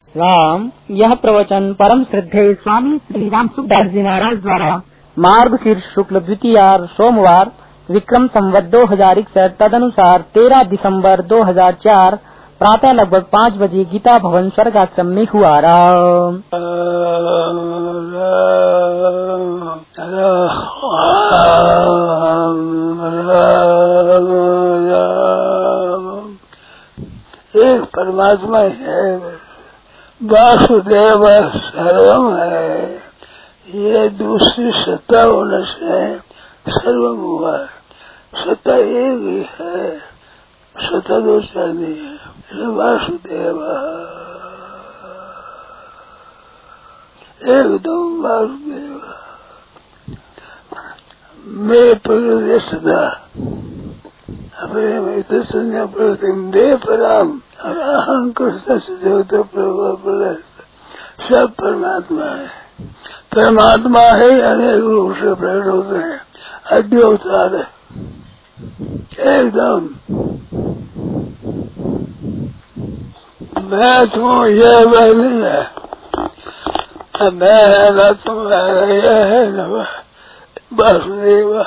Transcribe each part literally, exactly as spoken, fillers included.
राम। यह प्रवचन परम श्रद्धेय स्वामी श्री राम सुखदास जी महाराज द्वारा मार्गशीर्ष शुक्ल द्वितीया सोमवार विक्रम संवत दो हजार इकसठ तदनुसार तेरह दिसंबर दो हजार चार प्रातः लगभग पाँच बजे गीता भवन स्वर्ग आश्रम में हुआ। राम एक परमात्मा है, वासुदेव सर्वम है। ये दूसरी सत्ता होने से सर्वम हुआ है। सत्ता एक ही है, सत्ता दो चार नहीं है। वासुदेव एकदम वासुदेव मैं प्रकृति सदा अपने संज्ञा दे पराम अहं कृष्ण से प्रभु सब परमात्मा है। परमात्मा है अनेक रूप से प्रकट होते हैं। अद्योतार है एकदम। मैं तुम ये वह नहीं है, मैं है न तुम है, है न वासुदेव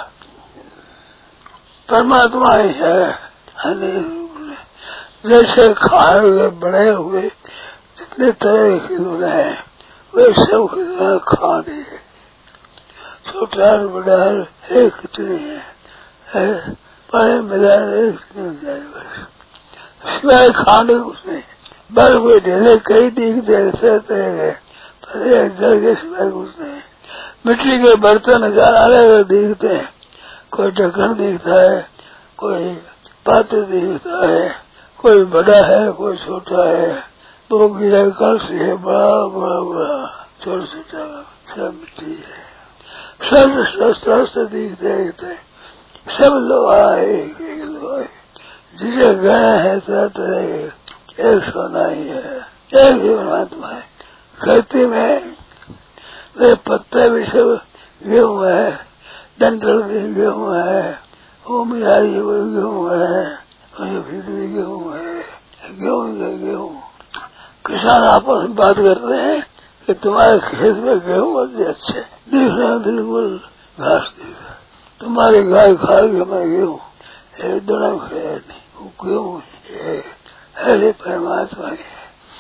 परमात्मा ही है अनेक रूप से। जैसे खाए बड़े हुए जितने तरह के लोग हैं वे सब खाने छोटा बड़ा एक कितने है, बड़े मिलाए एक हो जाए बस। सिवाय खाने उसमें बल हुए ढेले कई दिखते रहते हैं पर एक जल के सिवाय कुछ नहीं। मिट्टी के बर्तन अलग अलग दिखते हैं, कोई ढक्कन दिखता है, कोई पात्र दिखता है, कोई बड़ा है कोई छोटा है, वो गिरा कलश है बड़ा बड़ा बड़ा छोटा छोटा सब मिट्टी है। सब शस्त्र दिखते रहते सब लोहा है, एक लोहा है। जिसे गया है तरह तरह एक सोना ही है, एक ही परमात्मा है। खेती में वे पत्ते भी सब गेहूँ है, डंडल भी गेहूँ है, होमियारी भी गेहूँ है, फिर भी गेहूँ है, गेहूँ का गेहूँ। किसान आपस में बात करते हैं कि तुम्हारे खेत में गेहूँ अच्छे अच्छे दिख रहे हैं, बिल्कुल घास दिख रहा। तुम्हारी गाय खाएगी हमारे गेहूँ एक दोनों है नहीं, वो गेहूँ है, है परमात्मा है।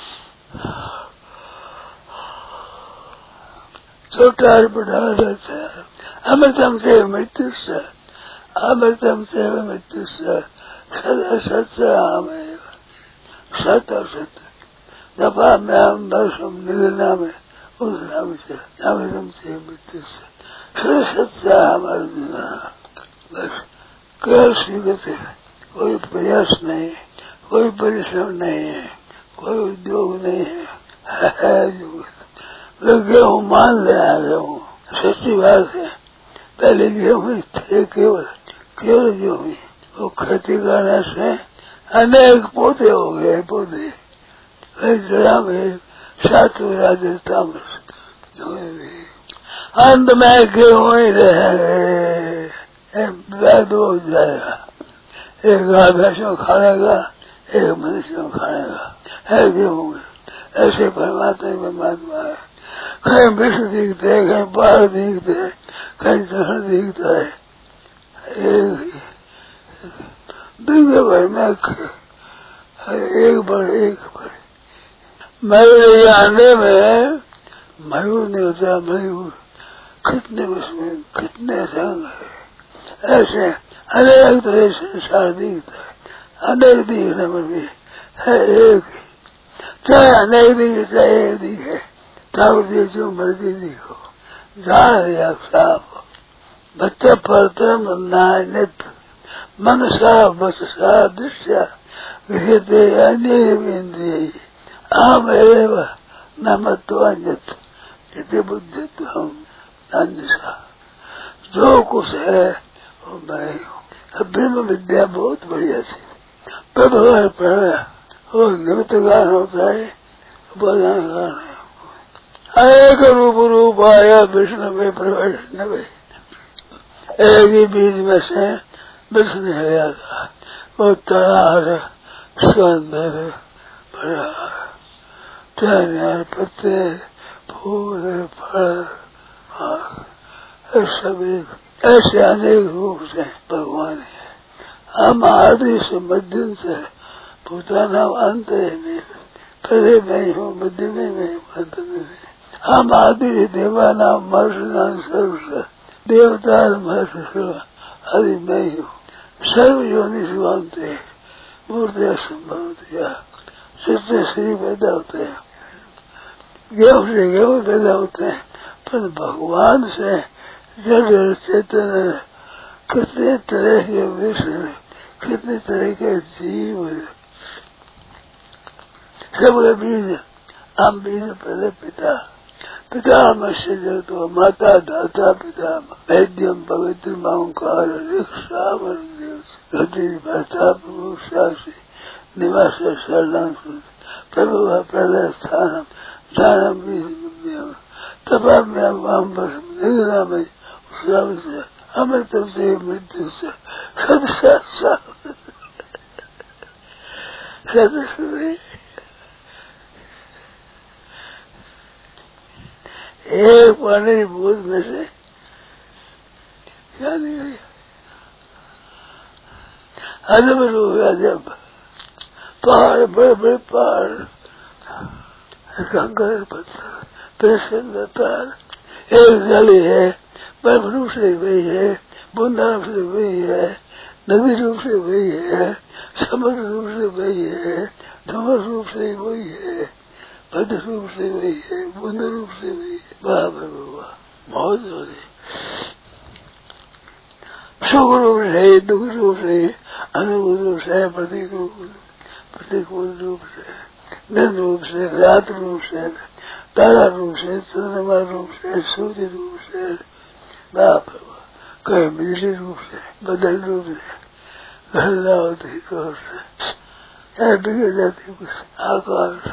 छोटा बड़ा रहता है। अमृतम से मृत्यु से, अमृतम से मृत्यु से सदा सत्य हमें सत और सत्य दफा में हम दर्शम निगना में उस नाम से अमृतम से मृत्यु से सदा सत्य हमारे बिना बस केवल स्वीकृत है। कोई प्रयास नहीं, कोई परिश्रम नहीं है, कोई उद्योग नहीं है, है जो गेहूँ मान ले आ गेहूँ सच्ची बात है। पहले गेहूँ थे केवल केवल गेहूँ, वो खेती करने से अनेक पौधे हो गए। पौधे जरा में सात देता अंत में गेहूँ ही रहेंगे, दो हो जाएगा। एक भैंसों खाएगा, एक मनुष्यों खाएगा, है गेहूँ। ऐसे परमात्मा परमात्मा है। कहीं विश्व दिखते है, कहीं पहाड़ दिखते है, कहीं जल दिखता है। दुनिया भर में एक बड़े एक बड़े मयूर आने में मयूर नहीं होता। मयूर कितने उसमें कितने रंग है, ऐसे अनेक तरह संसार दिखता है। अनेक दिखने में भी है एक ही, चाहे अनेक दिखे चाहे एक दिखे, तब जो मर्जी दिखो। जान या साफ बच्चे पढ़ते नित मन सा बस सा दृश्य कहते अनेक इंद्रिय आम एवं न मत्वान्यत बुद्धि हम अन्य जो कुछ है वो मैं हूँ। ब्रह्म विद्या बहुत बढ़िया थी, पर पढ़ा और निमित्त गान होता है, बधान गान है। एक रूप रूप आया विष्णु में प्रवेश नवे, एक ही बीज में से विष्णु आया था। वो तरार सुंदर बड़ा चाहे पत्ते फूल फल सब एक ऐसे अनेक रूप से भगवान है। हम आदि से मध्यम से पुताना मानते नहीं, पहले मैं हूँ, मध्य में मैं मानते नहीं। हम आदि देवाना मर्षना सर्व देवता महर्षि आदि मैं हूँ, सर्व योनि से मानते हैं। मूर्तियाँ संभव दिया सिद्ध श्री पैदा होते हैं, गेहूं से गेहूं पैदा होते हैं, पर भगवान से जड़ चेतन कितने तरह के विषय, कितने तरह के जीव, सबके बीज। हम बीज पहले पिता पिता मत्स्य जगतो माता दाता पिता वैद्यम पवित्र ओंकार रिक्षा गति भाषा प्रभु साक्षी निवास शरण प्रभु पहले स्थान ध्यान तपा में निगरा में से अमृतम से मृत्यु से सब साथ सब एक पानी बूंद में से क्या नहीं अदब रूप जब पहाड़ बड़े बड़े पहाड़ कंकर पत्थर पेशेंट पैर एक जली है, बर्फ रूप से वही है, बूंदा रूप से वही है, नदी रूप से वही है, समुद्र रूप से वही है, धुमस रूप से वही है, भद्र रूप से वही है, बूंद रूप से वही है। वाह बाबा बहुत जोरी सुख रूप से, दुख रूप से, अनुकूल रूप से, प्रतिकूल प्रतिकूल रूप से, दिन रूप से, रात रूप से, तारा रूप से, चंद्रमा रूप से, सूर्य रूप से, बाप कहीं बिजली रूप से, बदल रूप से, घरना होती कौर से बिगड़ जाती कुछ आकाश।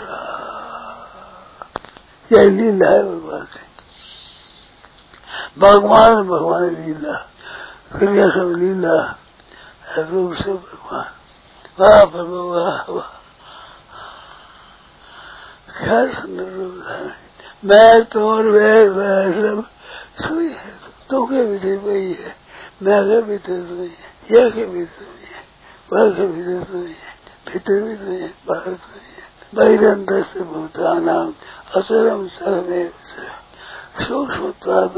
यह लीला है भगवान की, भगवान भगवान लीला क्रिया सब लीला रूप से भगवान। वाह प्रभु वाह वाह क्या सुंदर रूप है। मैं तोर वे सब सभी है, तो के भीतर वही है, मैं के भीतर वही है, यह के भीतर वही है, वह के भीतर वही है, भीतर भी वही है, बाहर वही है। बहिरंत से भूतानाम असरम सर्वेव सूक्ष्म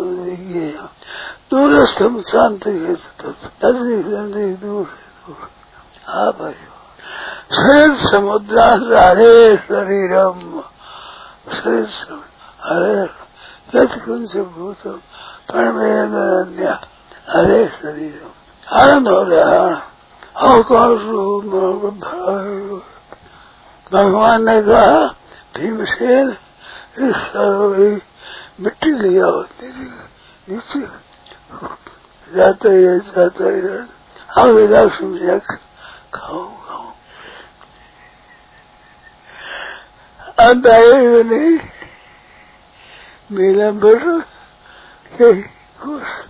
दूरस्थम शांति है दूर दूर हाँ भाई शरीर समुद्रा हरे शरीरम शरीर हरे यथकुंज भूतम परमेन्य हरे शरीरम आनंद हो रहा आकाश भगवान ने कहा भीमसेन इस सरोवर मिट्टी लिया होती नीचे जाता ही है जाता ही रहता हम विदा समझा खाओ खाओ अंत आए नहीं मेरा बस खुश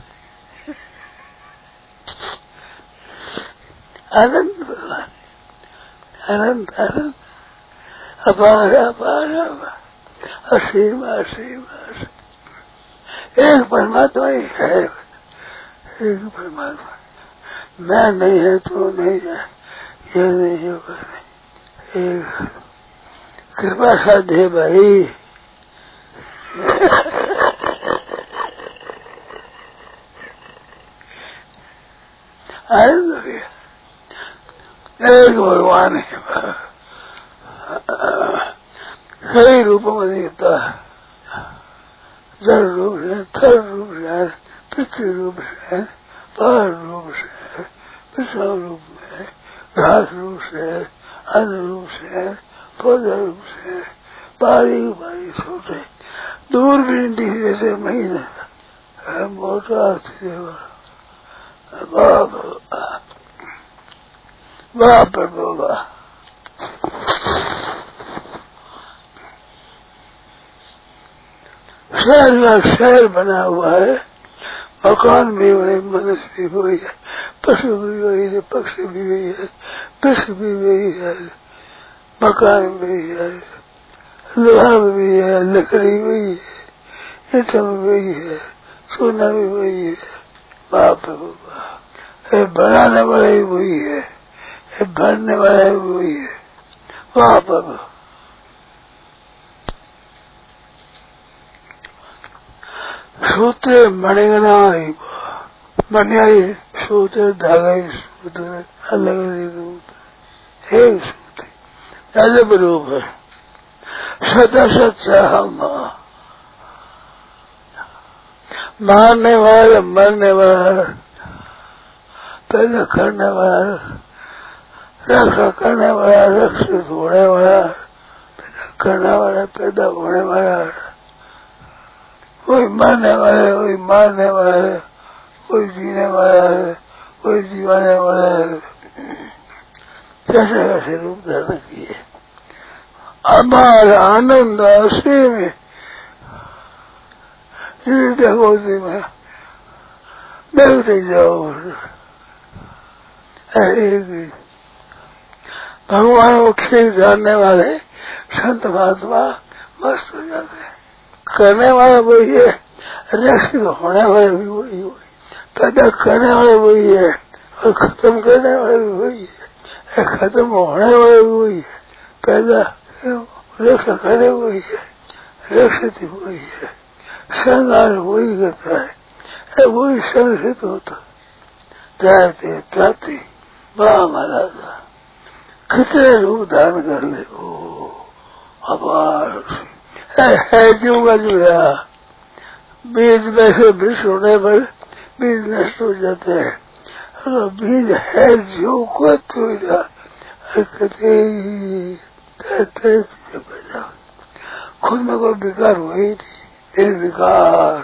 आनंद भगवान आनंद आनंद अपार अपार असीम असीम एक परमात्मा ही है, एक परमात्मा। मैं नहीं है तो नहीं है, ये नहीं है वो नहीं, एक कृपा साध्य भाई आनंद हो गया। एक भगवान है, कई रूपों में दिखता है, जल रूप से, थल रूप से, पृथ्वी रूप से, पहाड़ रूप से, विषम रूप में, घास रूप से, अन्न रूप से, पौधा रूप से, बारीक बारीक छोटे दूर भी दिखे जैसे महीना मोटा बाप बाप बाबा शहर का शहर बना हुआ है, मकान भी बने, मनुष्य भी वही है, पशु भी वही है, पक्षी भी वही है, कृषि भी वही है, मकान भी है, लोहा भी है, लकड़ी भी है, ईटम भी है, सोना भी वही है। बाप रे बाप, ये बनाने वाला ही वही है, ये भरने वाला ही वही है। बाप रे बाप, सूत्र मणिगना ही मनियाई सूत्र धागा सूत्र अलग अलग रूप एक सूत्र अलग रूप है। सदा सच्चा हम मारने वाला मरने वाला पैदा करने वाला रक्षा करने वाला रक्षित होने वाला पैदा करने वाला पैदा होने वाला कोई मरने वाला है, कोई मारने वाला है, कोई जीने वाला है, कोई जीवाने वाला है। कैसे कैसे रूप धारण किए। अपार आनंद असीम में देखो में देखते जाओ। भगवान को ठीक जानने वाले संत महात्मा मस्त हो जाते हैं। करने वाला वही है, रक्षित होने वाले भी वही वही, पैदा करने वाले वही है और खत्म करने वाले भी वही है, खत्म होने वाले भी वही है, पैदा रक्षा करने वही है, रक्षित वही है, संगार वही करता है, वही संरक्षित होता। जाते जाते बड़ा मजा था। कितने रूप धारण कर ले। ओ अपार है जीव का जुड़ा। बीज में से वृक्ष होने पर बीज नष्ट हो जाते हैं। अगर बीज है जीव को तो खुद में कोई विकार हुआ ही नहीं। निर्विकार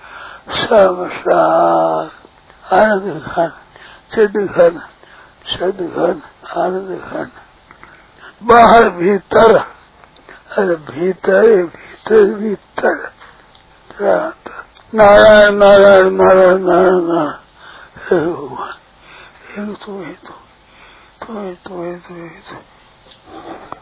समसार आनंद घन सिद्ध घन सिद्ध घन आनंद घन बाहर भीतर। अरे भीतर भीतर भीतर नारायण नारायण नारायण नारायण नारायण। हे भगवान एक तो है तो तो है तो है तो है तो